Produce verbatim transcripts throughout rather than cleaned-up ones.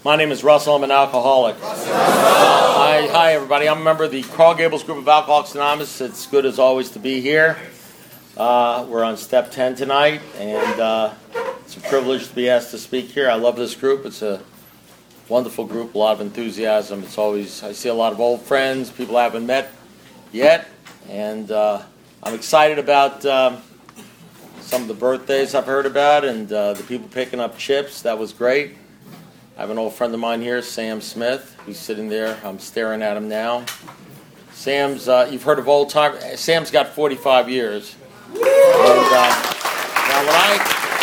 My name is Russell. I'm an alcoholic. Hi, hi, everybody. I'm a member of the Carl Gables group of Alcoholics Anonymous. It's good as always to be here. Uh, we're on step ten tonight, and uh, it's a privilege to be asked to speak here. I love this group. It's a wonderful group, a lot of enthusiasm. It's always, I see a lot of old friends, people I haven't met yet, and uh, I'm excited about um, some of the birthdays I've heard about and uh, the people picking up chips. That was great. I have an old friend of mine here, Sam Smith, who's sitting there. I'm staring at him now. Sam's, uh, you've heard of old time. Sam's got forty-five years. And, uh, now when I,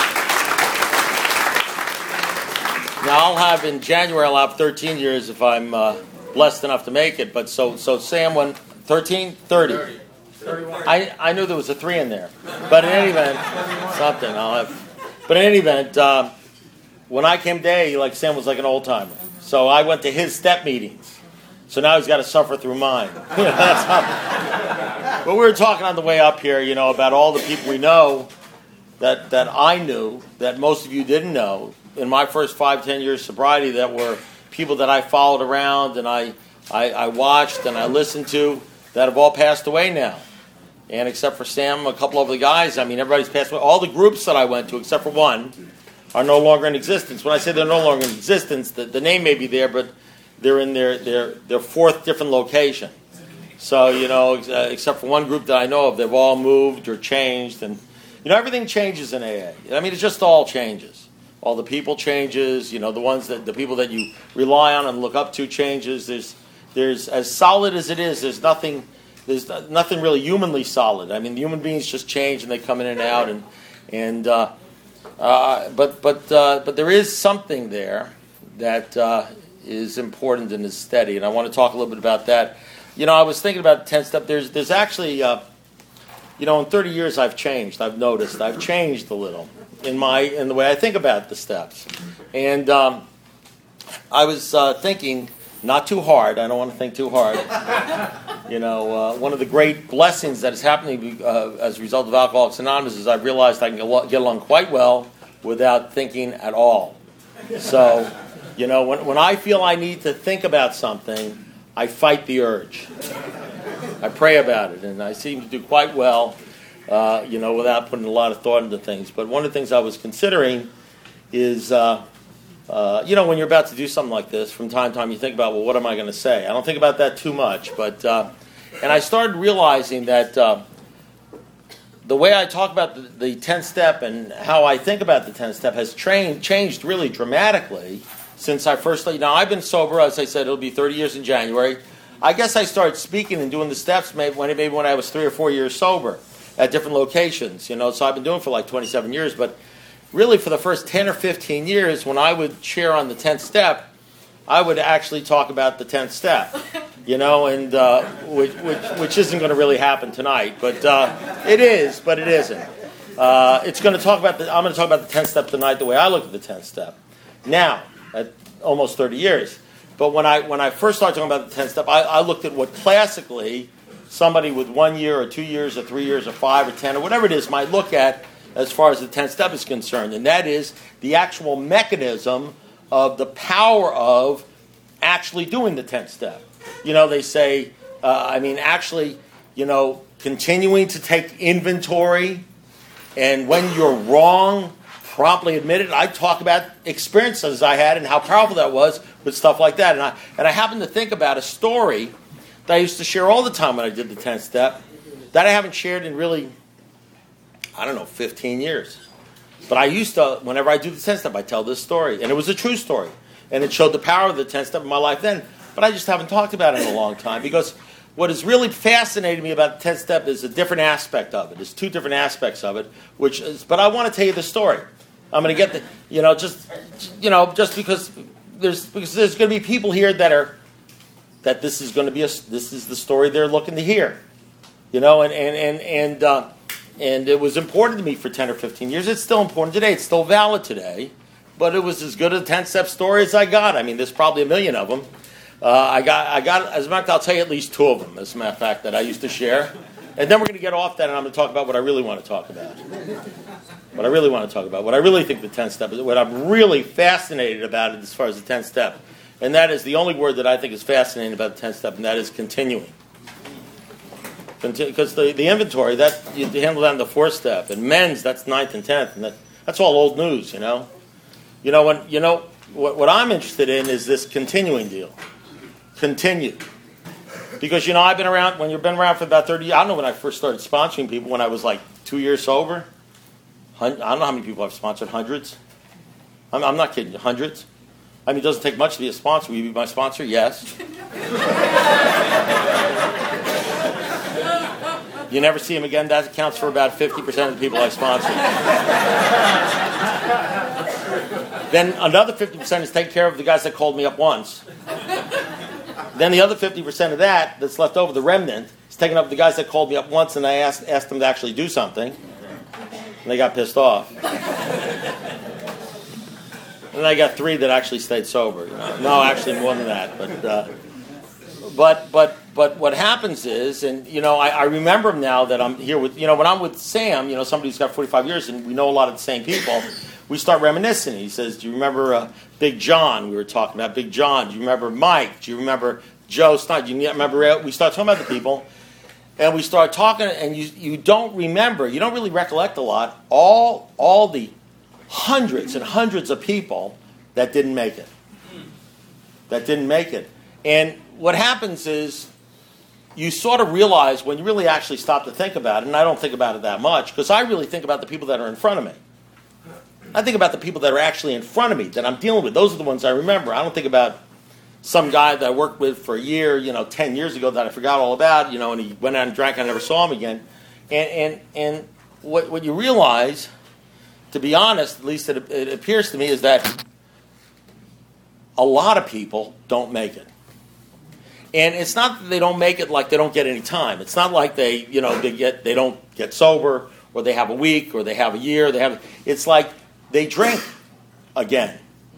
now I'll have in January, I'll have thirteen years if I'm uh, blessed enough to make it. But so, so Sam, when thirteen, thirty. thirty-one. I, I knew there was a three in there. But in any event, something I'll have. But in any event, uh, when I came today, like Sam was like an old timer. So I went to his step meetings. So now he's got to suffer through mine. You know, that's how. But we were talking on the way up here, you know, about all the people we know that that I knew that most of you didn't know in my first five, ten years sobriety, that were people that I followed around and I, I, I watched and I listened to that have all passed away now. And except for Sam, a couple of the guys, I mean, everybody's passed away. All the groups that I went to, except for one, are no longer in existence. When I say they're no longer in existence, the, the name may be there, but they're in their, their, their fourth different location. So, you know, ex- uh, except for one group that I know of, they've all moved or changed. And, you know, everything changes in A A. I mean, it just all changes. All the people changes, you know, the ones that, the people that you rely on and look up to changes. There's, there's, as solid as it is, there's nothing, there's nothing really humanly solid. I mean, the human beings just change and they come in and out and, and, uh, Uh, but but uh, but there is something there that uh, is important and is steady, and I want to talk a little bit about that. You know, I was thinking about ten step. There's there's actually, uh, you know, in thirty years I've changed. I've noticed I've changed a little in my in the way I think about the steps, and um, I was uh, thinking not too hard. I don't want to think too hard. You know, uh, one of the great blessings that is happening uh, as a result of Alcoholics Anonymous is I've realized I can get along quite well without thinking at all. So, you know, when, when I feel I need to think about something, I fight the urge. I pray about it, and I seem to do quite well, uh, you know, without putting a lot of thought into things. But one of the things I was considering is... Uh, Uh, you know, when you're about to do something like this, from time to time you think about, well, what am I going to say? I don't think about that too much, but uh, and I started realizing that uh, the way I talk about the, the tenth step and how I think about the tenth step has trained, changed really dramatically since I first. You know, I've been sober, as I said, it'll be thirty years in January. I guess I started speaking and doing the steps maybe when maybe when I was three or four years sober at different locations. You know, so I've been doing it for like twenty-seven years, but. Really, for the first ten or fifteen years, when I would share on the tenth step, I would actually talk about the tenth step, you know, and uh, which, which, which isn't going to really happen tonight, but uh, it is, but it isn't. Uh, it's going to talk about the. I'm going to talk about the tenth step tonight, the way I look at the tenth step. Now, at almost thirty years, but when I when I first started talking about the tenth step, I, I looked at what classically somebody with one year or two years or three years or five or ten or whatever it is might look at. As far as the tenth step is concerned, and that is the actual mechanism of the power of actually doing the tenth step. You know, they say, uh, I mean, actually, you know, continuing to take inventory, and when you're wrong, promptly admit it. I talk about experiences I had and how powerful that was with stuff like that. And I and I happen to think about a story that I used to share all the time when I did the tenth step that I haven't shared in really, I don't know, fifteen years. But I used to, whenever I do the tenth step, I tell this story. And it was a true story. And it showed the power of the tenth step in my life then. But I just haven't talked about it in a long time. Because what has really fascinated me about the tenth step is a different aspect of it. There's two different aspects of it. Which is, but I want to tell you the story. I'm going to get the, you know, just, you know, just because there's, because there's going to be people here that are, that this is going to be a, this is the story they're looking to hear. You know, and, and, and, and, uh, And it was important to me for ten or fifteen years. It's still important today. It's still valid today. But it was as good a ten-step story as I got. I mean, there's probably a million of them. Uh, I got, I got. As a matter of fact, I'll tell you at least two of them, as a matter of fact, that I used to share. And then we're going to get off that, and I'm going to talk about what I really want to talk about. What I really want to talk about. What I really think the tenth step is. What I'm really fascinated about it as far as the tenth step. And that is the only word that I think is fascinating about the tenth step, and that is continuing. Because the, the inventory, that you handle that in the fourth step. And men's, that's ninth and tenth. And that, that's all old news, you know. You know, when, you know what, what I'm interested in is this continuing deal. Continue. Because, you know, I've been around, when you've been around for about thirty years, I don't know when I first started sponsoring people, when I was like two years sober. I don't know how many people I've sponsored, hundreds. I'm, I'm not kidding you, hundreds. I mean, it doesn't take much to be a sponsor. Will you be my sponsor? Yes. You never see him again. That accounts for about fifty percent of the people I sponsor. Then another fifty percent is taking care of the guys that called me up once. Then the other fifty percent of that that's left over, the remnant, is taking up the guys that called me up once and I asked, asked them to actually do something. And they got pissed off. And I got three that actually stayed sober. You know? No, actually more than that. But, uh, but, but, but what happens is, and you know, I, I remember now that I'm here with, you know, when I'm with Sam, you know, somebody who's got forty-five years, and we know a lot of the same people. We start reminiscing. He says, "Do you remember uh, Big John?" We were talking about Big John. Do you remember Mike? Do you remember Joe Stein? Do you remember? We start talking about the people, and we start talking, and you you don't remember. You don't really recollect a lot. All all the hundreds and hundreds of people that didn't make it. That didn't make it. And what happens is, you sort of realize when you really actually stop to think about it, and I don't think about it that much, because I really think about the people that are in front of me. I think about the people that are actually in front of me, that I'm dealing with. Those are the ones I remember. I don't think about some guy that I worked with for a year, you know, ten years ago that I forgot all about, you know, and he went out and drank, I never saw him again. And and and what what you realize, to be honest, at least it, it appears to me, is that a lot of people don't make it. And it's not that they don't make it like they don't get any time. It's not like they, you know, they get they don't get sober, or they have a week, or they have a year. They have. It's like they drink again.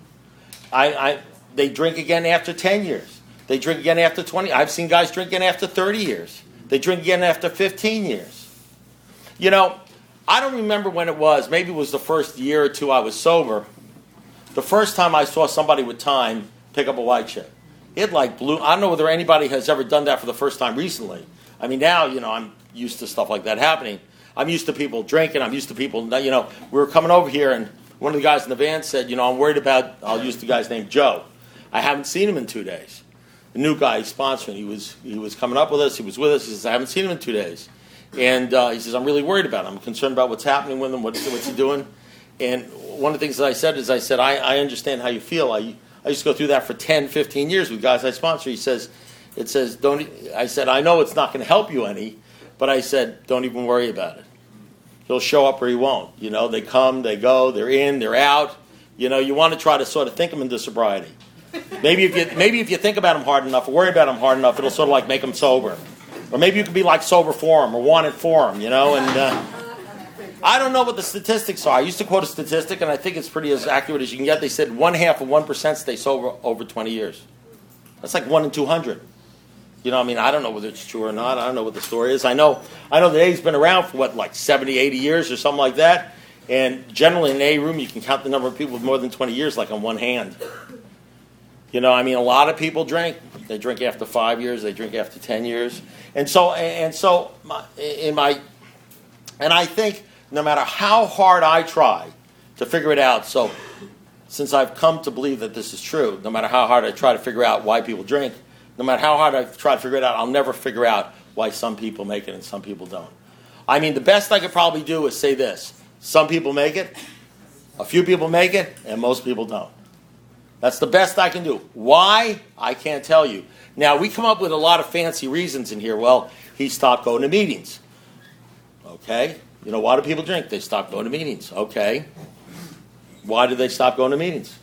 I, I they drink again after ten years. They drink again after twenty. I've seen guys drink again after thirty years. They drink again after fifteen years. You know, I don't remember when it was. Maybe it was the first year or two I was sober. The first time I saw somebody with time pick up a white chip. It like blew. I don't know whether anybody has ever done that for the first time recently. I mean, now, you know, I'm used to stuff like that happening. I'm used to people drinking. I'm used to people, you know, we were coming over here and one of the guys in the van said, you know, I'm worried about, I'll use the guy's name, Joe. I haven't seen him in two days. The new guy he's sponsoring, he was he was coming up with us. He was with us. He says, I haven't seen him in two days. And uh, he says, I'm really worried about him. I'm concerned about what's happening with him, what's, what's he doing. And one of the things that I said is I said, I, I understand how you feel. I I used to go through that for ten, fifteen years with guys I sponsor. He says, it says, don't, I said, I know it's not going to help you any, but I said, don't even worry about it. He'll show up or he won't. You know, they come, they go, they're in, they're out. You know, you want to try to sort of think them into sobriety. Maybe if you maybe if you think about them hard enough or worry about them hard enough, it'll sort of like make them sober. Or maybe you could be like sober for them or wanted for them, you know, and uh, I don't know what the statistics are. I used to quote a statistic, and I think it's pretty as accurate as you can get. They said one half of one percent stay sober over twenty years. That's like one in two hundred. You know, I mean, I don't know whether it's true or not. I don't know what the story is. I know, I know that A's been around for what, like seventy, eighty years or something like that. And generally in an A room, you can count the number of people with more than twenty years like on one hand. You know, I mean, a lot of people drink. They drink after five years. They drink after ten years. And so, and so, my, in my, and I think. No matter how hard I try to figure it out, so since I've come to believe that this is true, no matter how hard I try to figure out why people drink, no matter how hard I try to figure it out, I'll never figure out why some people make it and some people don't. I mean, the best I could probably do is say this. Some people make it, a few people make it, and most people don't. That's the best I can do. Why? I can't tell you. Now, we come up with a lot of fancy reasons in here. Well, he stopped going to meetings. Okay. You know, why do people drink? They stop going to meetings. Okay. Why did they stop going to meetings?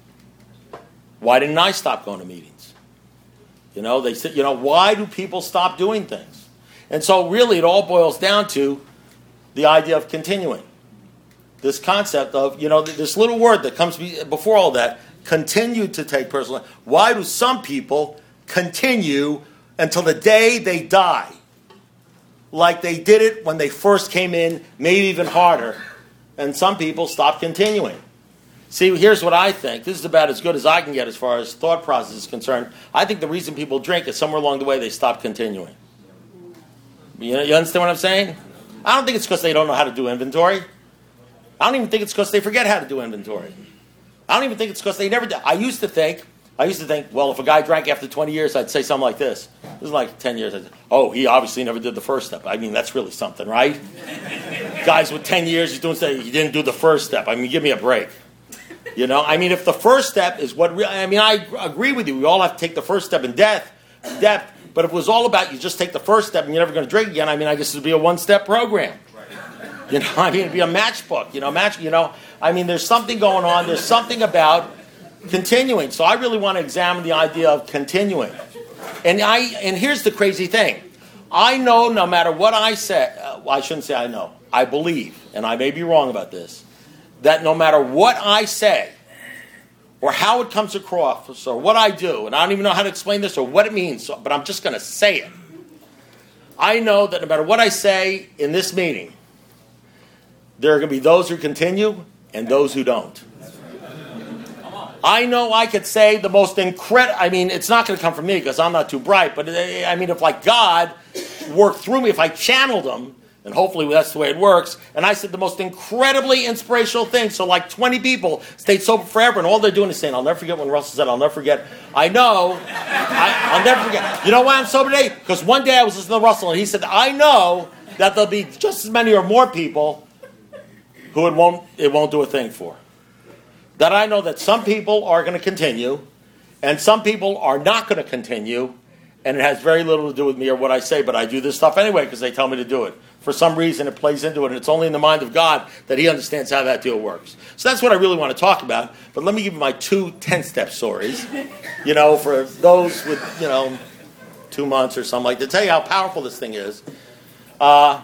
Why didn't I stop going to meetings? You know, they said, you know, why do people stop doing things? And so really it all boils down to the idea of continuing. This concept of, you know, this little word that comes before all that, continue to take personal. Why do some people continue until the day they die? like they did it when they first came in, maybe even harder. And some people stop continuing. See, here's what I think. This is about as good as I can get as far as thought process is concerned. I think the reason people drink is somewhere along the way they stop continuing. You know, you understand what I'm saying? I don't think it's because they don't know how to do inventory. I don't even think it's because they forget how to do inventory. I don't even think it's because they never did. I used to think, I used to think, well, if a guy drank after twenty years, I'd say something like this. This is like ten years. I'd say, oh, he obviously never did the first step. I mean, that's really something, right? Guys with ten years, he's doing say he didn't do the first step. I mean, give me a break. You know, I mean, if the first step is what, re- I mean, I agree with you. We all have to take the first step in death, depth. But if it was all about you just take the first step and you're never going to drink again, I mean, I guess it would be a one-step program. You know, I mean, it'd be a matchbook. You know, match. You know, I mean, there's something going on. There's something about continuing. So I really want to examine the idea of continuing. And I and here's the crazy thing. I know no matter what I say, uh, well, I shouldn't say I know. I believe, and I may be wrong about this, that no matter what I say or how it comes across or what I do, and I don't even know how to explain this or what it means, but I'm just going to say it. I know that no matter what I say in this meeting, there are going to be those who continue and those who don't. I know I could say the most incredible, I mean, it's not going to come from me because I'm not too bright, but I mean, if like God worked through me, if I channeled him, and hopefully that's the way it works, and I said the most incredibly inspirational thing, so like twenty people stayed sober forever, and all they're doing is saying, I'll never forget when Russell said, I'll never forget. I know, I, I'll never forget. You know why I'm sober today? Because one day I was listening to Russell, and he said, I know that there'll be just as many or more people who it won't, it won't do a thing for. That I know that some people are going to continue, and some people are not going to continue, and it has very little to do with me or what I say, but I do this stuff anyway because they tell me to do it. For some reason, it plays into it, and it's only in the mind of God that he understands how that deal works. So that's what I really want to talk about, but let me give you my two ten-step stories, you know, for those with, you know, two months or something like that, to tell you how powerful this thing is. Uh,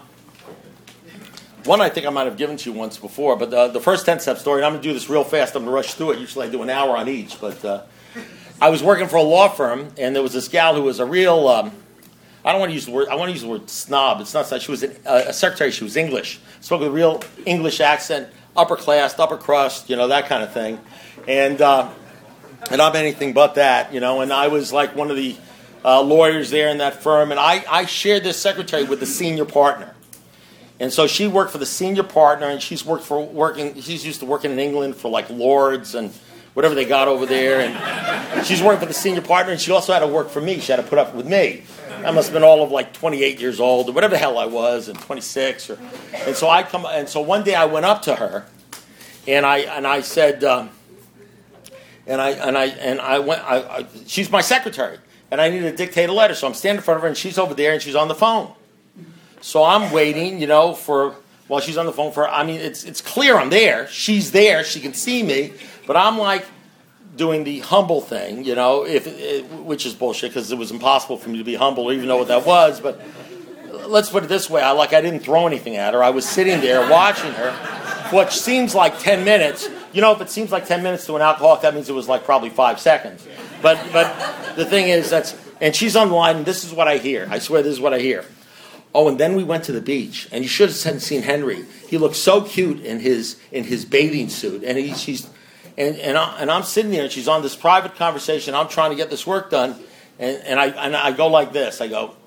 one I think I might have given to you once before, but the, the first ten-step story, and I'm going to do this real fast. I'm going to rush through it. Usually I do an hour on each, but uh, I was working for a law firm, and there was this gal who was a real... Um, I don't want to use the word. I want to use the word snob. It's not. She was an, uh, a secretary. She was English. Spoke with a real English accent, upper class, upper crust, you know, that kind of thing. And uh, and I'm anything but that, you know. And I was like one of the uh, lawyers there in that firm. And I, I shared this secretary with the senior partner. And so she worked for the senior partner, and she's worked for working. She's used to working in England for like Lords and whatever they got over there. And she's working for the senior partner, and she also had to work for me. She had to put up with me. I must have been all of like twenty-eight years old or whatever the hell I was, and twenty-six. Or, and so I come, and so one day I went up to her, and I and I said, um, and I and I and I went. I, I, she's my secretary, and I need to dictate a letter. So I'm standing in front of her, and she's over there, and she's on the phone. So I'm waiting, you know, for while she's on the phone for. I mean, it's it's clear I'm there. She's there. She can see me, but I'm like doing the humble thing, you know, if it, which is bullshit because it was impossible for me to be humble or even know what that was. But let's put it this way: I like I didn't throw anything at her. I was sitting there watching her, which seems like ten minutes. You know, if it seems like ten minutes to an alcoholic, that means it was like probably five seconds. But but the thing is, that's and she's on the line, and this is what I hear. I swear, this is what I hear. Oh, and then we went to the beach, and you should have seen Henry. He looked so cute in his in his bathing suit, and he, she's. And and, I, and I'm sitting there, and she's on this private conversation. I'm trying to get this work done, and, and I and I go like this. I go.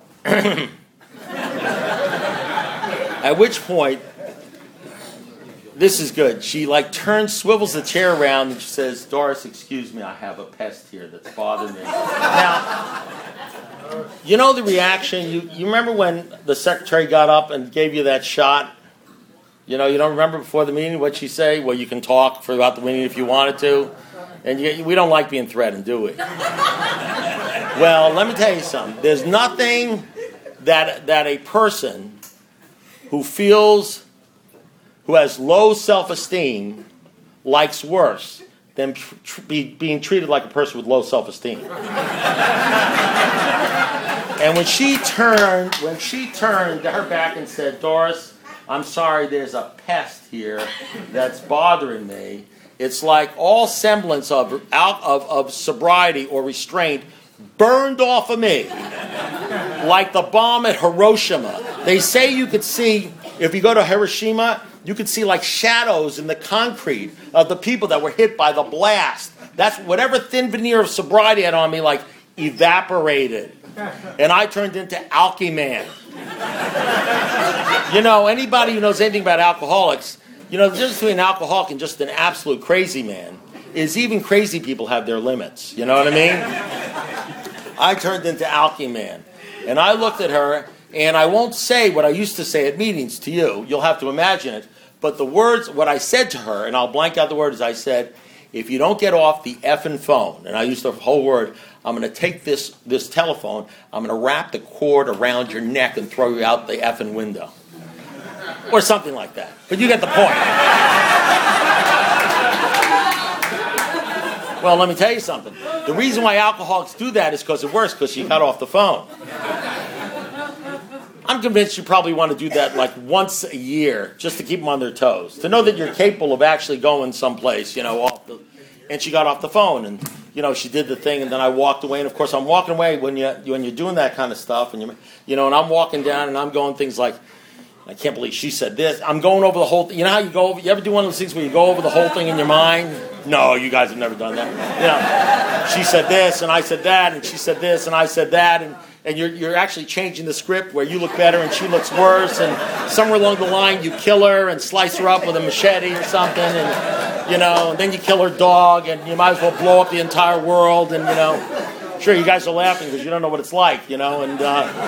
At which point, this is good. She like turns, swivels the chair around, and she says, "Doris, excuse me, I have a pest here that's bothering me." Now, you know the reaction. You you remember when the secretary got up and gave you that shot? You know, you don't remember before the meeting what she say? Well, you can talk for about the meeting if you wanted to. And you, we don't like being threatened, do we? Well, let me tell you something. There's nothing that that a person who feels, who has low self-esteem likes worse than tr- be, being treated like a person with low self-esteem. And when she turned, when she turned to her back and said, "Doris, I'm sorry, there's a pest here that's bothering me," it's like all semblance of out of, of sobriety or restraint burned off of me, like the bomb at Hiroshima. They say you could see, if you go to Hiroshima, you could see like shadows in the concrete of the people that were hit by the blast. That's whatever thin veneer of sobriety I had on me, like, evaporated. And I turned into Alky Man. You know, anybody who knows anything about alcoholics, you know, the difference between an alcoholic and just an absolute crazy man is even crazy people have their limits. You know what I mean? I turned into Alky Man. And I looked at her, and I won't say what I used to say at meetings to you. You'll have to imagine it. But the words, what I said to her, and I'll blank out the words, I said, if you don't get off the effing phone, and I used the whole word, I'm going to take this, this telephone, I'm going to wrap the cord around your neck and throw you out the effing window. Or something like that. But you get the point. Well, let me tell you something. The reason why alcoholics do that is because it works, because you got off the phone. I'm convinced you probably want to do that like once a year, just to keep them on their toes. To know that you're capable of actually going someplace, you know, off the... And she got off the phone, and, you know, she did the thing, and then I walked away. And, of course, I'm walking away when, you, when you're doing that kind of stuff. And, you you know, and I'm walking down, and I'm going things like, I can't believe she said this. I'm going over the whole thing. You know how you go over, you ever do one of those things where you go over the whole thing in your mind? No, you guys have never done that. You know, she said this, and I said that, and she said this, and I said that, and, and you're you're actually changing the script where you look better and she looks worse, and somewhere along the line you kill her and slice her up with a machete or something, and, you know, and then you kill her dog, and you might as well blow up the entire world, and, you know. Sure, you guys are laughing because you don't know what it's like, you know, and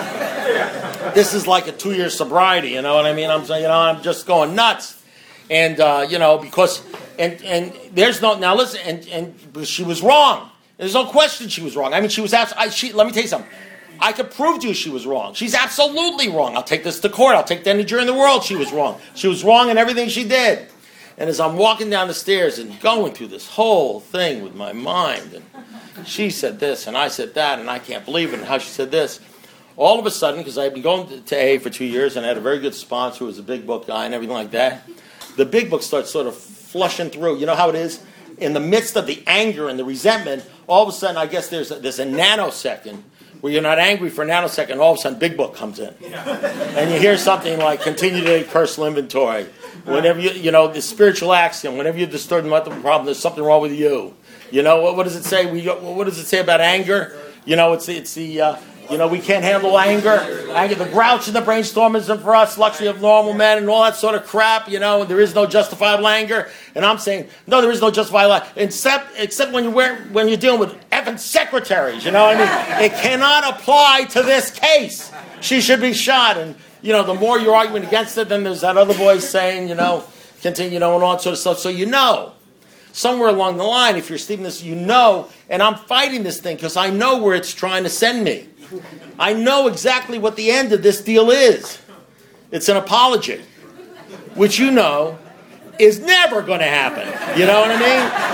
uh, this is like a two-year sobriety, you know what I mean? I'm saying, you know, I'm just going nuts, and uh, you know, because and and there's no now listen, and and she was wrong. There's no question she was wrong. I mean, she was abs- I, she. Let me tell you something. I could prove to you she was wrong. She's absolutely wrong. I'll take this to court. I'll take to any jury in the world. She was wrong. She was wrong in everything she did. And as I'm walking down the stairs and going through this whole thing with my mind, and she said this, and I said that, and I can't believe it, and how she said this. All of a sudden, because I had been going to A A for two years, and I had a very good sponsor who was a big book guy and everything like that, the big book starts sort of flushing through. You know how it is? In the midst of the anger and the resentment, all of a sudden, I guess there's a, there's a nanosecond where you're not angry for a nanosecond, and all of a sudden, big book comes in. And you hear something like, continue to take personal inventory. Whenever you, you know, the spiritual axiom, whenever you're disturbed about the problem, there's something wrong with you. You know, what, what does it say? We, what does it say about anger? You know, it's it's the, uh, you know, we can't handle anger. Anger, the grouch and the brainstorm isn't for us, luxury of normal men and all that sort of crap, you know, there is no justifiable anger. And I'm saying, no, there is no justifiable anger, except, except when, you wear, when you're dealing with effing secretaries, you know what I mean? It cannot apply to this case. She should be shot. And, you know, the more you're arguing against it, then there's that other voice saying, you know, continue, you know, and all that sort of stuff. So you know. Somewhere along the line, if you're sleeping this, you know, and I'm fighting this thing because I know where it's trying to send me. I know exactly what the end of this deal is. It's an apology, which you know is never going to happen. You know what I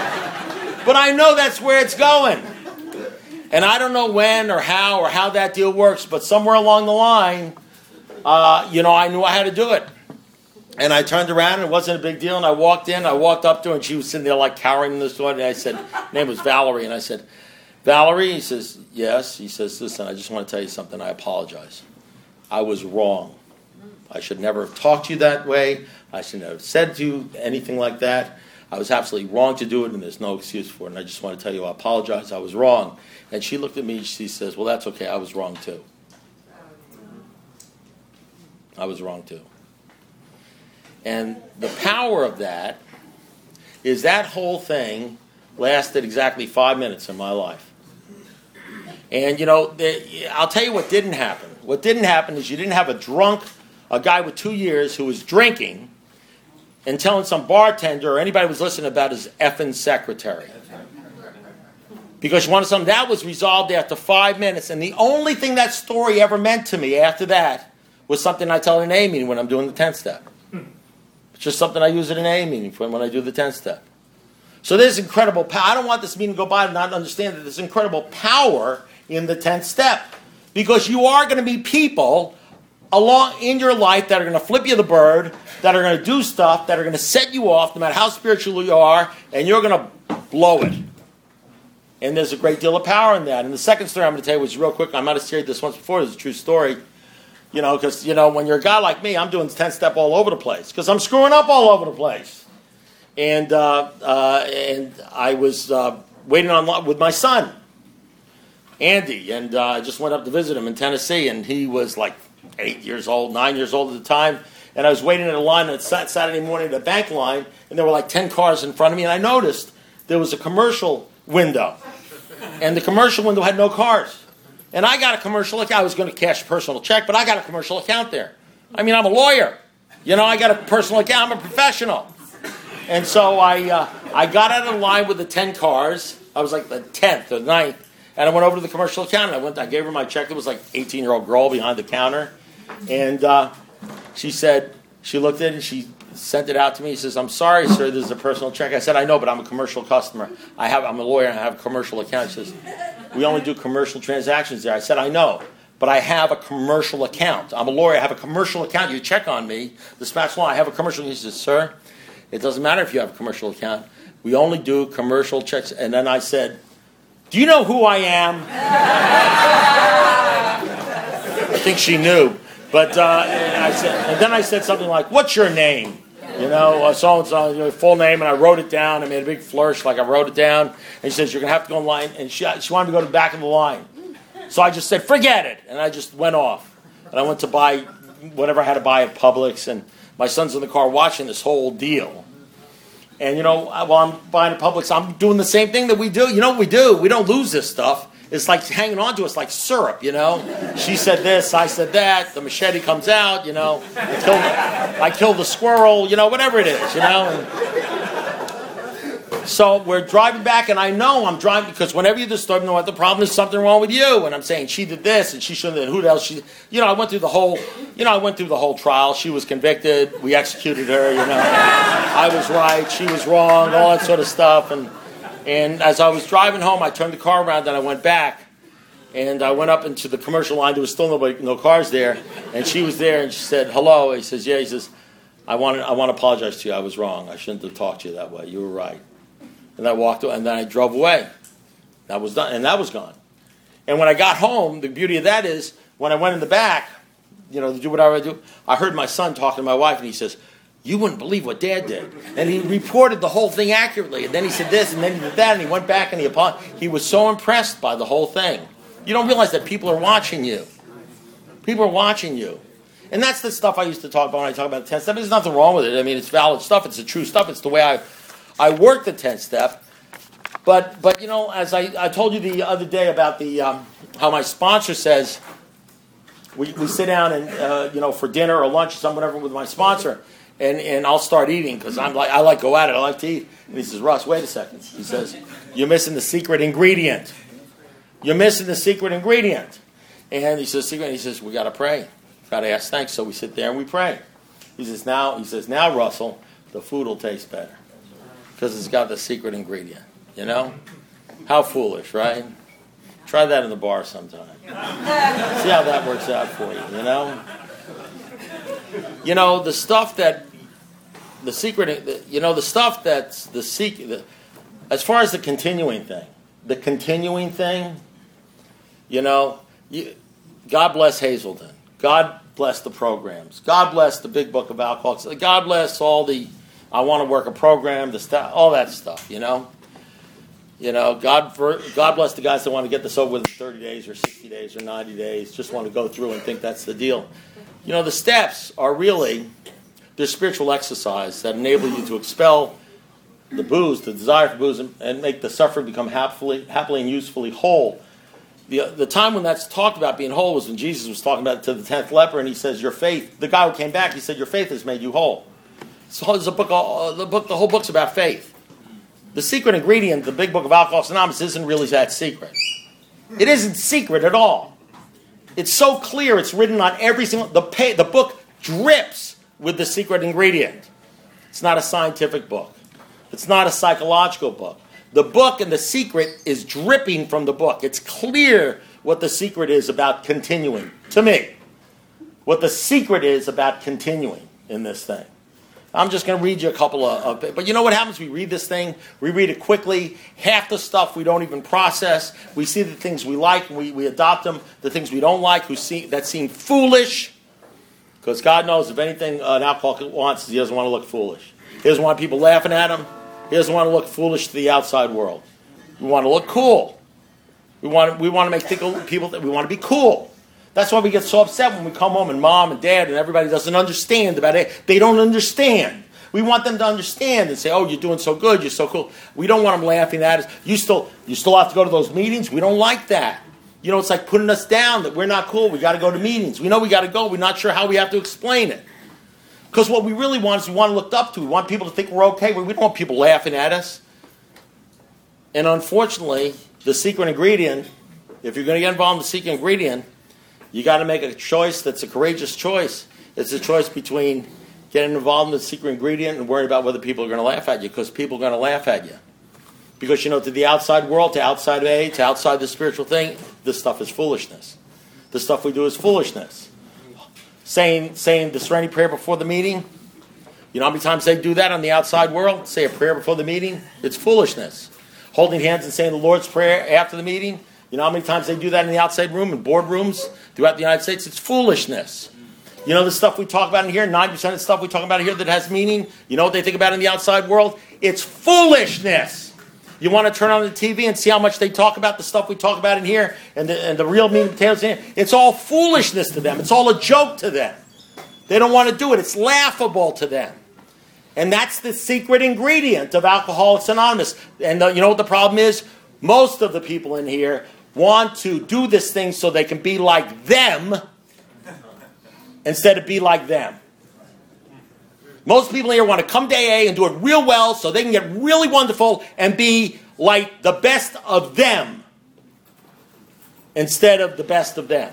mean? But I know that's where it's going. And I don't know when or how or how that deal works, but somewhere along the line, uh, you know, I knew I had to do it. And I turned around, and it wasn't a big deal, and I walked in, I walked up to her, and she was sitting there like cowering in the store, and I said, her name was Valerie, and I said, Valerie? He says, yes. He says, listen, I just want to tell you something. I apologize. I was wrong. I should never have talked to you that way. I should never have said to you anything like that. I was absolutely wrong to do it, and there's no excuse for it, and I just want to tell you I apologize. I was wrong. And she looked at me, and she says, well, that's okay. I was wrong, too. I was wrong, too. And the power of that is that whole thing lasted exactly five minutes in my life. And, you know, the, I'll tell you what didn't happen. What didn't happen is you didn't have a drunk, a guy with two years who was drinking and telling some bartender or anybody who was listening about his effing secretary. Because you wanted something that was resolved after five minutes. And the only thing that story ever meant to me after that was something I tell in an A meeting when I'm doing the tenth step. It's just something I use at an A meeting for when I do the tenth step. So there's incredible power. I don't want this meeting to go by and not understand that there's incredible power in the tenth step. Because you are going to meet people along in your life that are going to flip you the bird, that are going to do stuff, that are going to set you off, no matter how spiritual you are, and you're going to blow it. And there's a great deal of power in that. And the second story I'm going to tell you was real quick. I might have shared this once before. It's a true story. You know, because, you know, when you're a guy like me, I'm doing ten-step all over the place because I'm screwing up all over the place. And uh, uh, and I was uh, waiting on with my son, Andy, and uh, I just went up to visit him in Tennessee, and he was like eight years old, nine years old at the time, and I was waiting in a line on Saturday morning at a bank line, and there were like ten cars in front of me, and I noticed there was a commercial window, and the commercial window had no cars, and I got a commercial account. I was going to cash a personal check, but I got a commercial account there. I mean, I'm a lawyer. You know, I got a personal account. I'm a professional. And so I uh, I got out of the line with the ten cars. I was like the tenth or ninth. And I went over to the commercial account. And I went. I gave her my check. There was like an eighteen-year-old girl behind the counter. And uh, she said, she looked at it and she sent it out to me. She says, "I'm sorry, sir, this is a personal check." I said, "I know, but I'm a commercial customer. I have, I'm a lawyer and I have a commercial account." She says, "We only do commercial transactions there." I said, "I know, but I have a commercial account. I'm a lawyer. I have a commercial account. You check on me. Dispatch law, I have a commercial." He says, "Sir, it doesn't matter if you have a commercial account. We only do commercial checks." And then I said, "Do you know who I am?" I think she knew. But uh, and, I said, and then I said something like, "What's your name?" You know, uh, so-and-so, you know, full name. And I wrote it down. I made a big flourish like I wrote it down. And she says, "You're going to have to go in line." And she, she wanted to go to the back of the line. So I just said, "Forget it." And I just went off. And I went to buy whatever I had to buy at Publix. And my son's in the car watching this whole deal. And, you know, while I'm buying at Publix, I'm doing the same thing that we do. You know what we do? We don't lose this stuff. It's like hanging on to us like syrup, you know. She said this, I said that. The machete comes out, you know. I kill the, I kill the squirrel, you know, whatever it is, you know. And so we're driving back, and I know I'm driving because whenever you disturb me, what the problem is, something wrong with you. And I'm saying she did this, and she shouldn't have. Who else? She, you know, I went through the whole, you know, I went through the whole trial. She was convicted. We executed her. You know, I was right. She was wrong. All that sort of stuff. And and as I was driving home, I turned the car around, and I went back, and I went up into the commercial line. There was still nobody, no cars there, and she was there, and she said, "Hello." He says, "Yeah." He says, "I want I want to apologize to you. I was wrong. I shouldn't have talked to you that way. You were right." And I walked away, and then I drove away. That was done, and that was gone. And when I got home, the beauty of that is, when I went in the back, you know, to do whatever I do, I heard my son talking to my wife, and he says, "You wouldn't believe what Dad did." And he reported the whole thing accurately. And then he said this, and then he did that, and he went back, and he apologized. He was so impressed by the whole thing. You don't realize that people are watching you. People are watching you. And that's the stuff I used to talk about when I talk about the ten step. There's nothing wrong with it. I mean, it's valid stuff. It's the true stuff. It's the way I... I work the ten step, but but you know, as I, I told you the other day about the um, how my sponsor says we, we sit down and uh, you know, for dinner or lunch or something, whatever, with my sponsor, and, and I'll start eating because I'm like I like to go at it. I like to eat. And he says, "Russ, wait a second." He says, "You're missing the secret ingredient. You're missing the secret ingredient." And he says, "Secret." He says, "We got to pray. Got to ask thanks." So we sit there and we pray. He says, "Now," he says, "Now, Russell, the food will taste better." Because it's got the secret ingredient, you know? How foolish, right? Try that in the bar sometime. See how that works out for you, you know? You know, the stuff that, the secret, you know, the stuff that's the secret, as far as the continuing thing, the continuing thing, you know, you, God bless Hazelden. God bless the programs. God bless the Big Book of Alcoholics. God bless all the, I want to work a program, the stuff, all that stuff, you know. You know, God for, God bless the guys that want to get this over with in thirty days or sixty days or ninety days, just want to go through and think that's the deal. You know, the steps are really, they're spiritual exercise that enable you to expel the booze, the desire for booze, and, and make the sufferer become happily, happily and usefully whole. The, the time when that's talked about being whole was when Jesus was talking about it to the tenth leper, and he says, "Your faith," the guy who came back, he said, "Your faith has made you whole." So there's a book, uh, the book, the whole book's about faith. The secret ingredient, the Big Book of Alcoholics Anonymous, isn't really that secret. It isn't secret at all. It's so clear. It's written on every single. The pay, the book drips with the secret ingredient. It's not a scientific book. It's not a psychological book. The book and the secret is dripping from the book. It's clear what the secret is about continuing. To me, what the secret is about continuing in this thing. I'm just going to read you a couple of, of... But you know what happens? We read this thing. We read it quickly. Half the stuff we don't even process. We see the things we like, and we, we adopt them. The things we don't like, who see, that seem foolish, Because God knows if anything an alcoholic wants is he doesn't want to look foolish. He doesn't want people laughing at him. He doesn't want to look foolish to the outside world. We want to look cool. We want to, we want to make think people that we want to be cool. That's why we get so upset when we come home and mom and dad and everybody doesn't understand about it. They don't understand. We want them to understand and say, oh, you're doing so good, you're so cool. We don't want them laughing at us. You still, you still have to go to those meetings? We don't like that. You know, it's like putting us down that we're not cool. We got to go to meetings. We know we got to go. We're not sure how we have to explain it. Because what we really want is we want to look up to. We want people to think we're okay. We don't want people laughing at us. And unfortunately, the secret ingredient, if you're going to get involved in the secret ingredient, you got to make a choice that's a courageous choice. It's a choice between getting involved in the secret ingredient and worrying about whether people are going to laugh at you, because people are going to laugh at you. Because, you know, to the outside world, to outside of A, to outside the spiritual thing, this stuff is foolishness. The stuff we do is foolishness. Saying saying the serenity prayer before the meeting, you know how many times they do that on the outside world? Say a prayer before the meeting? It's foolishness. Holding hands and saying the Lord's Prayer after the meeting, you know how many times they do that in the outside room, in boardrooms throughout the United States? It's foolishness. You know the stuff we talk about in here, ninety percent of the stuff we talk about in here that has meaning, you know what they think about in the outside world? It's foolishness. You want to turn on the T V and see how much they talk about the stuff we talk about in here and the, and the real meat and potatoes in here? It's all foolishness to them. It's all a joke to them. They don't want to do it. It's laughable to them. And that's the secret ingredient of Alcoholics Anonymous. And the, you know what the problem is? Most of the people in here want to do this thing so they can be like them instead of be like them. Most people here want to come to A A and do it real well so they can get really wonderful and be like the best of them instead of the best of them.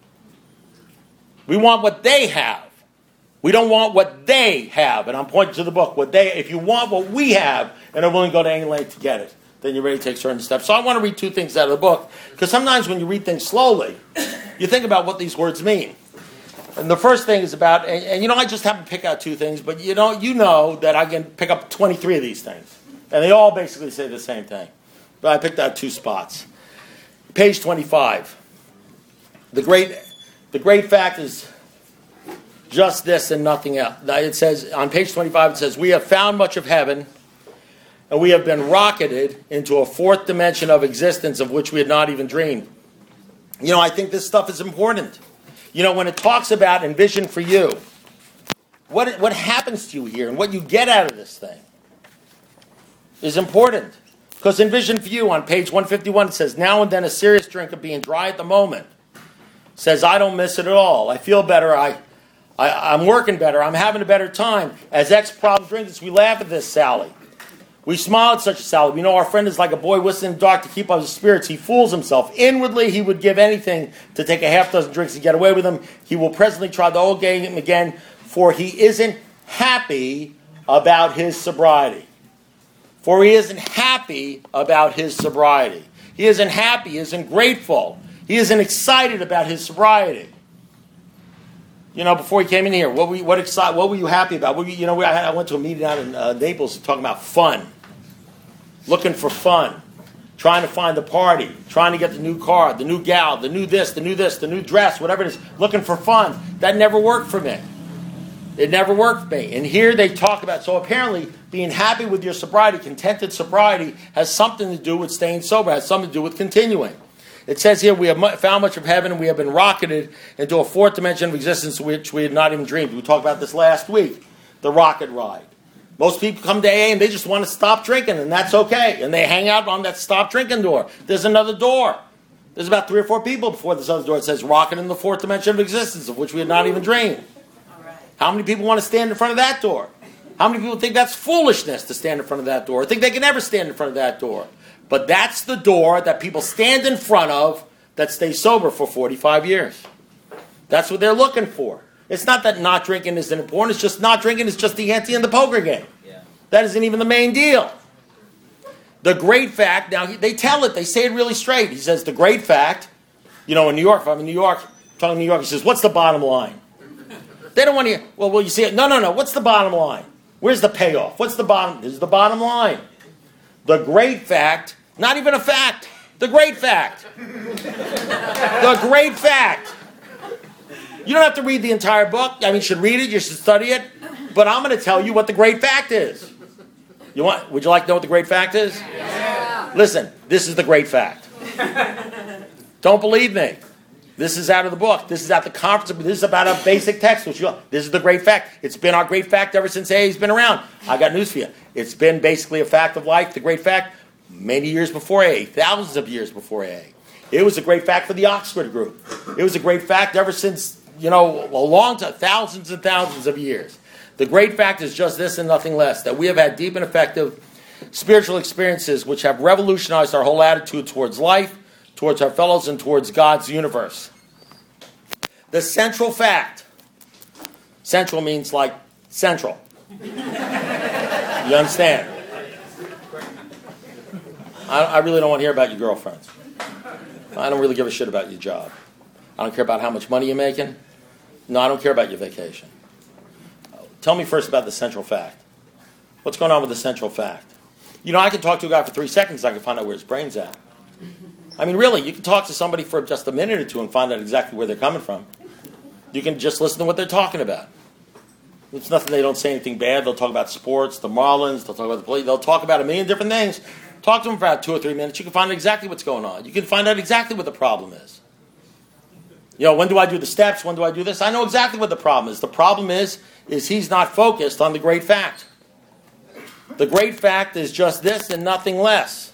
We want what they have. We don't want what they have. And I'm pointing to the book. What they, if you want what we have and are willing to go to any length to get it, then you're ready to take certain steps. So I want to read two things out of the book, because sometimes when you read things slowly, you think about what these words mean. And the first thing is about, and, and you know, I just happen to pick out two things, but you know, you know that I can pick up twenty-three of these things. And they all basically say the same thing. But I picked out two spots. Page twenty-five. The great, the great fact is just this and nothing else. It says, on page twenty-five, it says, we have found much of heaven, and we have been rocketed into a fourth dimension of existence of which we had not even dreamed. You know, I think this stuff is important. You know, when it talks about envision for you, what what happens to you here and what you get out of this thing is important. Because envision for you, on page one fifty-one, it says, now and then a serious drink of being dry at the moment. It says, I don't miss it at all. I feel better. I, I, I'm working better. I'm having a better time. As ex-problem drinkers, we laugh at this Sally. We smile at such a Sally. We know our friend is like a boy whistling in the dark to keep up his spirits. He fools himself. Inwardly, he would give anything to take a half dozen drinks and get away with them. He will presently try the old game again, for he isn't happy about his sobriety. For he isn't happy about his sobriety. He isn't happy. He isn't grateful. He isn't excited about his sobriety. You know, before he came in here, what were you, what exci- what were you happy about? What were you, you know, I went to a meeting out in uh, Naples talking about fun, looking for fun, trying to find the party, trying to get the new car, the new gal, the new this, the new this, the new dress, whatever it is, looking for fun. That never worked for me. It never worked for me. And here they talk about, so apparently being happy with your sobriety, contented sobriety, has something to do with staying sober, has something to do with continuing. It says here, we have found much of heaven and we have been rocketed into a fourth dimension of existence which we had not even dreamed. We talked about this last week, the rocket ride. Most people come to A A and they just want to stop drinking, and that's okay. And they hang out on that stop drinking door. There's another door. There's about three or four people before this other door. It says rocket in the fourth dimension of existence of which we had not even dreamed. All right. How many people want to stand in front of that door? How many people think that's foolishness to stand in front of that door, or think they can never stand in front of that door? But that's the door that people stand in front of that stay sober for forty-five years. That's what they're looking for. It's not that not drinking isn't important. It's just not drinking is just the ante in the poker game. Yeah. That isn't even the main deal. The great fact, now they tell it, they say it really straight. He says the great fact, you know, in New York, if I'm in New York, talking New York, he says, what's the bottom line? They don't want to hear, well, will you see it? No, no, no, what's the bottom line? Where's the payoff? What's the bottom? This is the bottom line. The great fact, not even a fact. The great fact. The great fact You don't have to read the entire book. I mean, you should read it. You should study it. But I'm going to tell you what the great fact is. You want? Would you like to know what the great fact is? Yeah. Listen, this is the great fact. Don't believe me. This is out of the book. This is at the conference. This is about a basic text. Which you, this is the great fact. It's been our great fact ever since A A's been around. I got news for you. It's been basically a fact of life, the great fact, many years before A A, thousands of years before A A. It was a great fact for the Oxford group. It was a great fact ever since, you know, a long time, thousands and thousands of years. The great fact is just this and nothing less, that we have had deep and effective spiritual experiences which have revolutionized our whole attitude towards life, towards our fellows, and towards God's universe. The central fact. Central means like central. You understand? I, I really don't want to hear about your girlfriends. I don't really give a shit about your job. I don't care about how much money you're making. No, I don't care about your vacation. Tell me first about the central fact. What's going on with the central fact? You know, I can talk to a guy for three seconds, I can find out where his brain's at. I mean, really, you can talk to somebody for just a minute or two and find out exactly where they're coming from. You can just listen to what they're talking about. It's nothing, they don't say anything bad. They'll talk about sports, the Marlins, they'll talk about the police, they'll talk about a million different things. Talk to them for about two or three minutes. You can find out exactly what's going on. You can find out exactly what the problem is. You know, when do I do the steps? When do I do this? I know exactly what the problem is. The problem is, is he's not focused on the great fact. The great fact is just this and nothing less.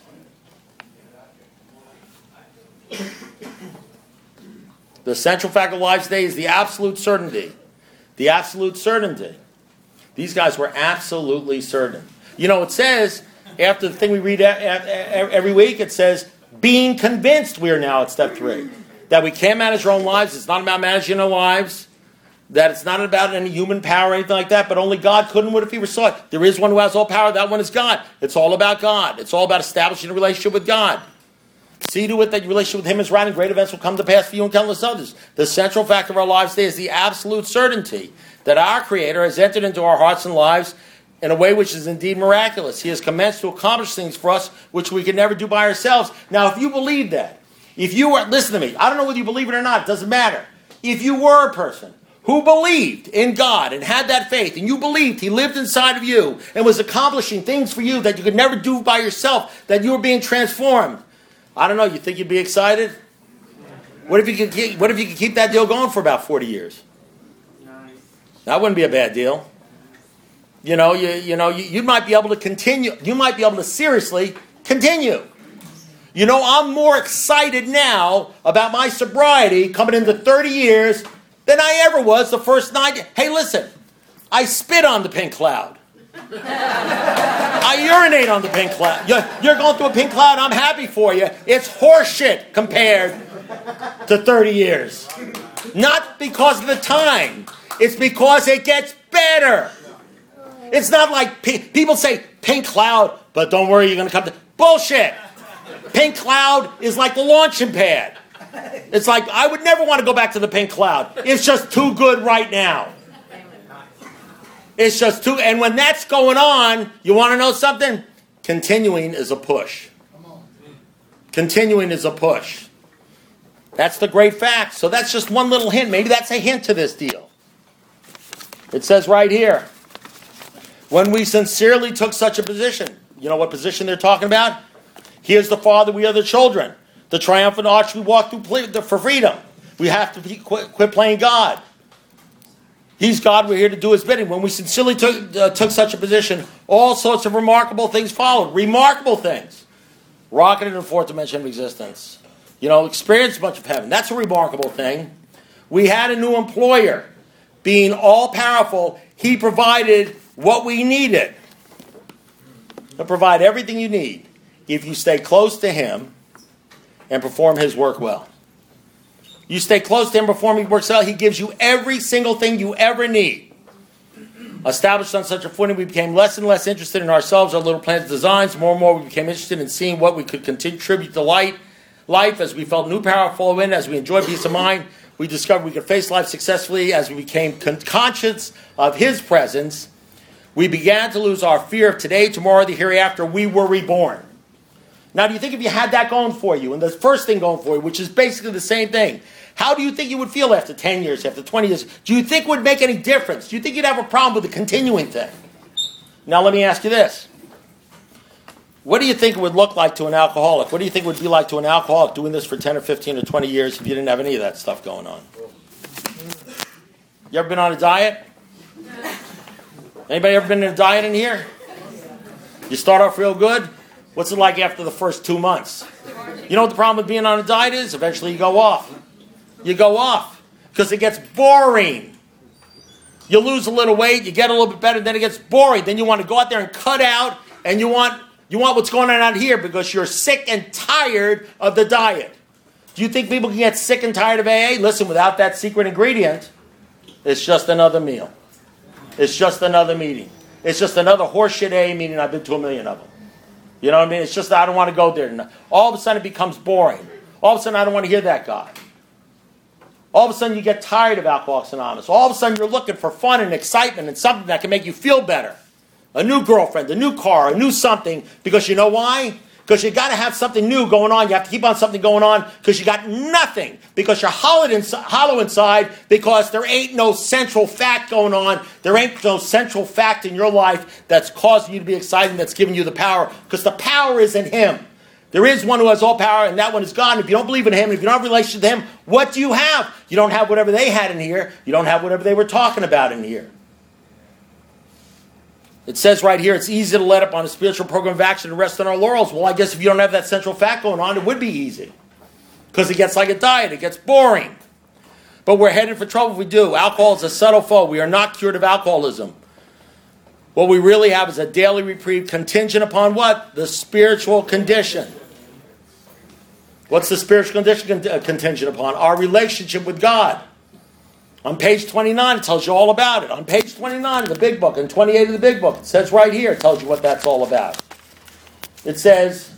The central fact of life today is the absolute certainty. The absolute certainty. These guys were absolutely certain. You know, it says, after the thing we read every week, it says, being convinced we are now at step three. That we can't manage our own lives. It's not about managing our lives. That it's not about any human power or anything like that, but only God could and would if he sought it. There is one who has all power. That one is God. It's all about God. It's all about establishing a relationship with God. See to it that your relationship with him is right and great events will come to pass for you and countless others. The central fact of our lives today is the absolute certainty that our Creator has entered into our hearts and lives in a way which is indeed miraculous. He has commenced to accomplish things for us which we could never do by ourselves. Now, if you believe that, if you were, listen to me, I don't know whether you believe it or not, it doesn't matter. If you were a person who believed in God and had that faith, and you believed he lived inside of you and was accomplishing things for you that you could never do by yourself, that you were being transformed, I don't know, you think you'd be excited? What if you could keep, what if you could keep that deal going for about forty years? That wouldn't be a bad deal. You know, you, you know, you, you might be able to continue, you might be able to seriously continue. You know, I'm more excited now about my sobriety coming into thirty years than I ever was the first nine. Hey, listen, I spit on the pink cloud. I urinate on the pink cloud. You're, you're going through a pink cloud, I'm happy for you. It's horseshit compared to thirty years. Not because of the time. It's because it gets better. It's not like pink, people say pink cloud, but don't worry, you're going to come to... Bullshit. Pink cloud is like the launching pad. It's like, I would never want to go back to the pink cloud. It's just too good right now. It's just too... And when that's going on, you want to know something? Continuing is a push. Continuing is a push. That's the great fact. So that's just one little hint. Maybe that's a hint to this deal. It says right here, when we sincerely took such a position, you know what position they're talking about? He is the Father, we are the children. The triumphant arch we walk through for freedom. We have to be, quit, quit playing God. He's God, we're here to do his bidding. When we sincerely took, uh, took such a position, all sorts of remarkable things followed. Remarkable things. Rocketed in the fourth dimension of existence. You know, experienced a bunch of heaven. That's a remarkable thing. We had a new employer. Being all-powerful, he provided what we needed. He'll provide everything you need if you stay close to him and perform his work well. You stay close to him, perform his work well, he gives you every single thing you ever need. Established on such a footing, we became less and less interested in ourselves, our little planet's designs. More and more, we became interested in seeing what we could contribute to light, life as we felt new power flow in, as we enjoyed peace of mind. We discovered we could face life successfully as we became con- conscious of his presence. We began to lose our fear of today, tomorrow, the hereafter. We were reborn. Now, do you think if you had that going for you, and the first thing going for you, which is basically the same thing, How do you think you would feel after ten years, after twenty years? Do you think it would make any difference? Do you think you'd have a problem with the continuing thing? Now let me ask you this. What do you think it would look like to an alcoholic? What do you think it would be like to an alcoholic doing this for ten or fifteen or twenty years if you didn't have any of that stuff going on? You ever been on a diet? Anybody ever been in a diet in here? You start off real good. What's it like after the first two months? You know what the problem with being on a diet is? Eventually you go off. You go off because it gets boring. You lose a little weight, you get a little bit better, then it gets boring. Then you want to go out there and cut out, and you want you want what's going on out here because you're sick and tired of the diet. Do you think people can get sick and tired of A A? Listen, without that secret ingredient, it's just another meal. It's just another meeting. It's just another horseshit A A meeting. I've been to a million of them. You know what I mean? It's just I don't want to go there. All of a sudden it becomes boring. All of a sudden I don't want to hear that guy. All of a sudden you get tired of Alcoholics Anonymous. All of a sudden you're looking for fun and excitement and something that can make you feel better. A new girlfriend, a new car, a new something. Because you know why? Because you got to have something new going on. You have to keep on something going on because you got nothing. Because you're hollow inside, hollow inside because there ain't no central fact going on. There ain't no central fact in your life that's causing you to be excited, that's giving you the power. Because the power is in Him. There is one who has all power, and that one is God. And if you don't believe in Him, if you don't have a relationship with Him, what do you have? You don't have whatever they had in here. You don't have whatever they were talking about in here. It says right here, it's easy to let up on a spiritual program of action and rest on our laurels. Well, I guess if you don't have that central fact going on, it would be easy. Because it gets like a diet. It gets boring. But we're headed for trouble if we do. Alcohol is a subtle foe. We are not cured of alcoholism. What we really have is a daily reprieve contingent upon what? The spiritual condition. What's the spiritual condition con- contingent upon? Our relationship with God. On page twenty-nine, it tells you all about it. On page twenty-nine of the big book, and twenty-eight of the big book, it says right here, it tells you what that's all about. It says,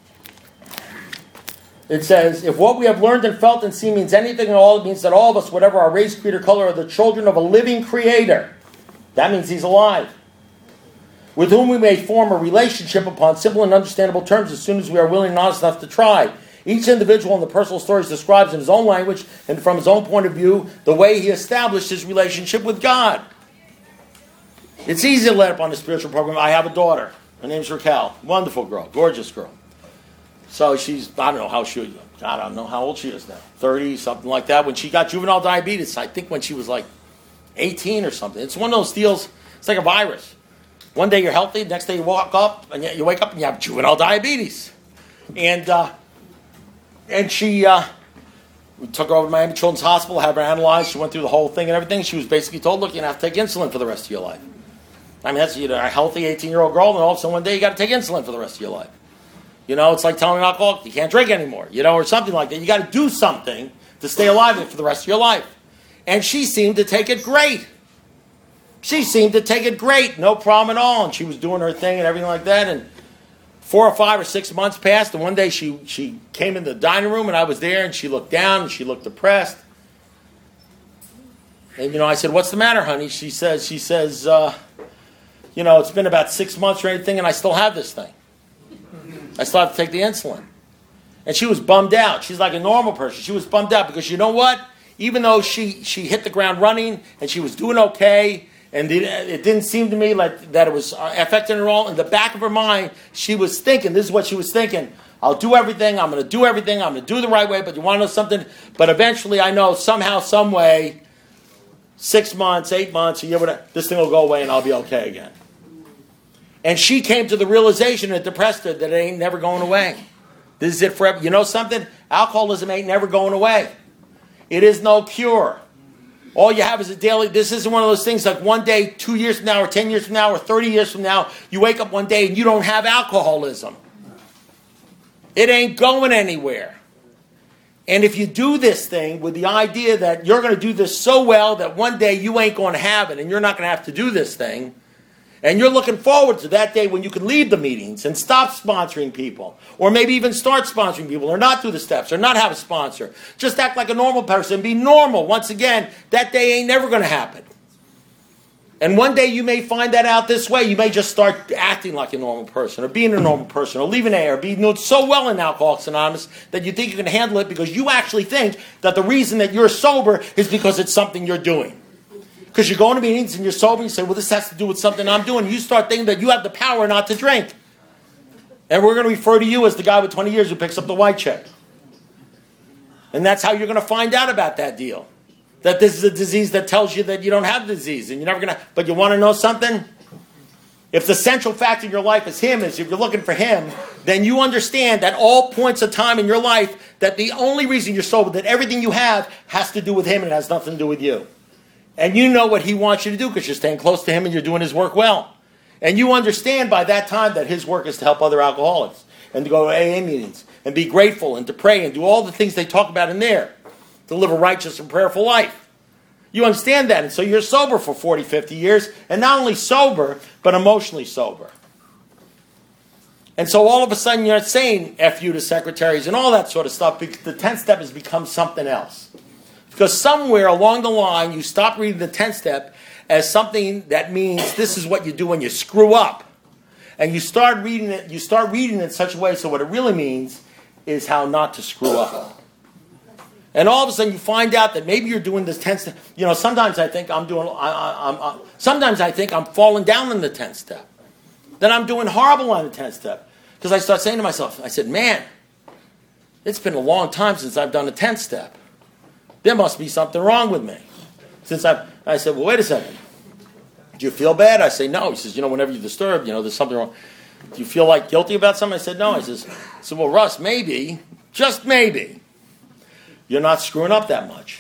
it says, if what we have learned and felt and seen means anything at all, it means that all of us, whatever our race, creed, or color, are the children of a living Creator. That means He's alive. With whom we may form a relationship upon simple and understandable terms as soon as we are willing and honest enough to try. Each individual in the personal stories describes in his own language and from his own point of view the way he established his relationship with God. It's easy to let up on the spiritual program. I have a daughter. Her name's Raquel. Wonderful girl. Gorgeous girl. So she's, I don't know how she, I don't know how old she is now. thirty, something like that. When she got juvenile diabetes, I think when she was like eighteen or something. It's one of those deals, it's like a virus. One day you're healthy, next day you walk up, and you wake up and you have juvenile diabetes. And, uh, And she, uh, we took her over to Miami Children's Hospital, had her analyzed. She went through the whole thing and everything. She was basically told, look, you're going to have to take insulin for the rest of your life. I mean, that's, you know, a healthy eighteen-year-old girl, and all of a sudden one day you got to take insulin for the rest of your life. You know, it's like telling an alcoholic, you can't drink anymore, you know, or something like that. You got to do something to stay alive for the rest of your life. And she seemed to take it great. She seemed to take it great, no problem at all. And she was doing her thing and everything like that, and Four or five or six months passed, and one day she, she came in the dining room, and I was there, and she looked down, and she looked depressed. And, you know, I said, what's the matter, honey? She says, she says, uh, you know, it's been about six months or anything, and I still have this thing. I still have to take the insulin. And she was bummed out. She's like a normal person. She was bummed out because, you know what? Even though she, she hit the ground running, and she was doing okay, and it didn't seem to me like that it was affecting her all. In the back of her mind, she was thinking, this is what she was thinking, I'll do everything, I'm going to do everything, I'm going to do the right way, but you want to know something? But eventually I know somehow, some way, six months, eight months, a year, whatever, this thing will go away and I'll be okay again. And she came to the realization, it depressed her, that it ain't never going away. This is it forever. You know something? Alcoholism ain't never going away. It is no cure. All you have is a daily, this isn't one of those things like one day, two years from now, or ten years from now, or thirty years from now, you wake up one day and you don't have alcoholism. It ain't going anywhere. And if you do this thing with the idea that you're going to do this so well that one day you ain't going to have it and you're not going to have to do this thing, and you're looking forward to that day when you can leave the meetings and stop sponsoring people, or maybe even start sponsoring people, or not do the steps, or not have a sponsor. Just act like a normal person, be normal. Once again, that day ain't never going to happen. And one day you may find that out this way. You may just start acting like a normal person, or being a normal person, or leaving A, or being so well in Alcoholics Anonymous that you think you can handle it because you actually think that the reason that you're sober is because it's something you're doing. Because you're going to meetings and you're sober and you say, well, this has to do with something I'm doing. You start thinking that you have the power not to drink. And we're going to refer to you as the guy with twenty years who picks up the white check. And that's how you're going to find out about that deal. That this is a disease that tells you that you don't have the disease. And you're never going to, but you want to know something? If the central fact in your life is him, is if you're looking for him, then you understand at all points of time in your life that the only reason you're sober, that everything you have has to do with him and it has nothing to do with you. And you know what he wants you to do because you're staying close to him and you're doing his work well. And you understand by that time that his work is to help other alcoholics and to go to A A meetings and be grateful and to pray and do all the things they talk about in there. To live a righteous and prayerful life. You understand that. And so you're sober for forty, fifty years. And not only sober, but emotionally sober. And so all of a sudden you're saying F you to secretaries and all that sort of stuff. Because the tenth step has become something else. Because somewhere along the line you stop reading the tenth step as something that means this is what you do when you screw up. And you start reading it, you start reading it in such a way so what it really means is how not to screw up. And all of a sudden you find out that maybe you're doing this tenth step. You know, sometimes I think I'm doing, I, I, I'm, I, sometimes I think I'm falling down in the tenth step. Then I'm doing horrible on the tenth step. Because I start saying to myself, I said, man, it's been a long time since I've done the tenth step. There must be something wrong with me. Since I've, I said, well, wait a second. Do you feel bad? I say, no. He says, you know, whenever you're disturbed, you know, there's something wrong. Do you feel like guilty about something? I said, no. I says, I said, well, Russ, maybe, just maybe, you're not screwing up that much.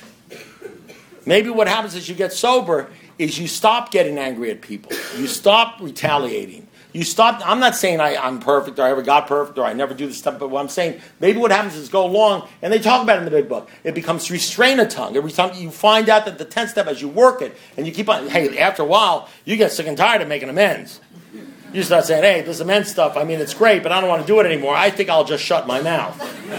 Maybe what happens as you get sober is you stop getting angry at people. You stop retaliating. You stop, I'm not saying I, I'm perfect or I ever got perfect or I never do this stuff, but what I'm saying, maybe what happens is go along, and they talk about it in the big book, it becomes restrain a tongue. Every time you find out that the tenth step, as you work it, and you keep on, hey, after a while, you get sick and tired of making amends. You start saying, hey, this amends stuff, I mean, it's great, but I don't want to do it anymore. I think I'll just shut my mouth.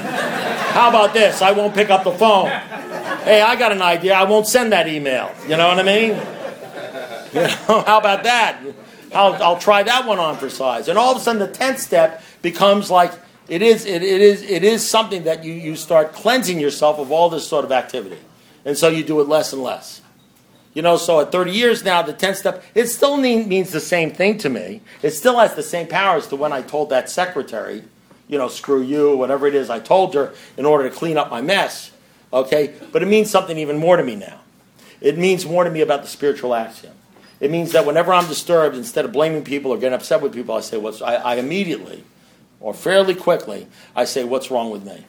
How about this? I won't pick up the phone. Hey, I got an idea. I won't send that email. You know what I mean? You know, how about that? I'll, I'll try that one on for size. And all of a sudden, the tenth step becomes like, it is, it, it is, it is something that you, you start cleansing yourself of all this sort of activity. And so you do it less and less. You know, so at thirty years now, the tenth step, it still mean, means the same thing to me. It still has the same power as to when I told that secretary, you know, screw you, whatever it is I told her in order to clean up my mess. Okay? But it means something even more to me now. It means more to me about the spiritual axiom. It means that whenever I'm disturbed, instead of blaming people or getting upset with people, I say, what's, I, I immediately, or fairly quickly, I say, what's wrong with me?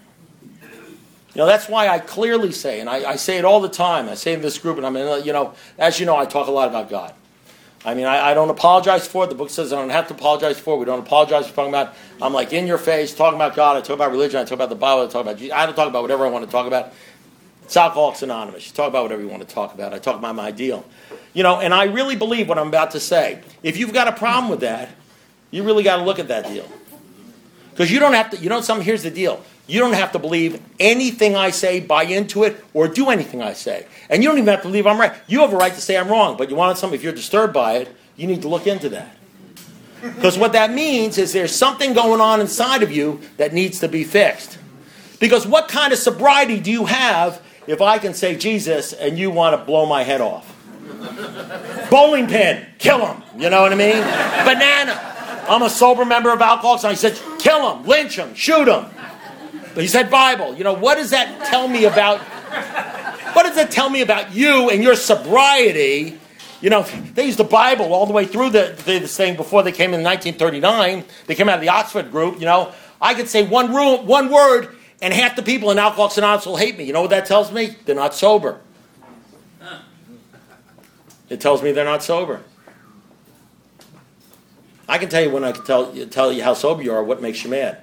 You know, that's why I clearly say, and I, I say it all the time, I say in this group, and I mean, you know, as you know, I talk a lot about God. I mean, I, I don't apologize for it. The book says I don't have to apologize for it. We don't apologize for talking about, I'm like in your face, talking about God. I talk about religion. I talk about the Bible. I talk about Jesus. I don't talk about whatever I want to talk about. It's Alcoholics Anonymous. You talk about whatever you want to talk about. I talk about my ideal. You know, and I really believe what I'm about to say. If you've got a problem with that, you really got to look at that deal. Because you don't have to, you know something, here's the deal. You don't have to believe anything I say, buy into it, or do anything I say. And you don't even have to believe I'm right. You have a right to say I'm wrong, but you want something, if you're disturbed by it, you need to look into that. Because what that means is there's something going on inside of you that needs to be fixed. Because what kind of sobriety do you have if I can say Jesus and you want to blow my head off? Bowling pin, kill him. You know what I mean? Banana. I'm a sober member of Alcoholics, and I said, kill him, lynch him, shoot him. But he said Bible. You know, what does that tell me about, what does that tell me about you and your sobriety? You know, they used the Bible all the way through the, the, this thing before they came in nineteen thirty-nine. They came out of the Oxford group, you know. I could say one, room, one word, and half the people in Alcoholics Anonymous will hate me. You know what that tells me? They're not sober. It tells me they're not sober. I can tell you when I can tell, tell you how sober you are, what makes you mad.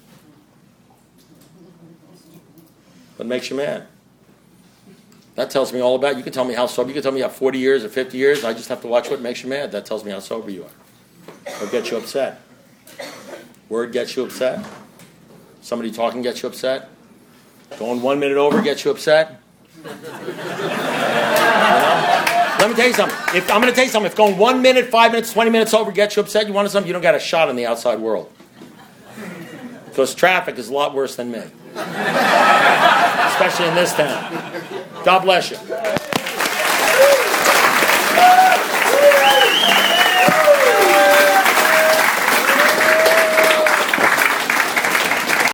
What makes you mad? That tells me all about, you can tell me how sober, you can tell me you have forty years or fifty years, I just have to watch what makes you mad. That tells me how sober you are. What gets you upset? Word gets you upset? Somebody talking gets you upset? Going one minute over gets you upset? You know? Let me tell you something. If I'm going to tell you something, if going one minute, five minutes, twenty minutes over gets you upset, you want something, you don't got a shot in the outside world. Because traffic is a lot worse than me. Especially in this town. God bless you.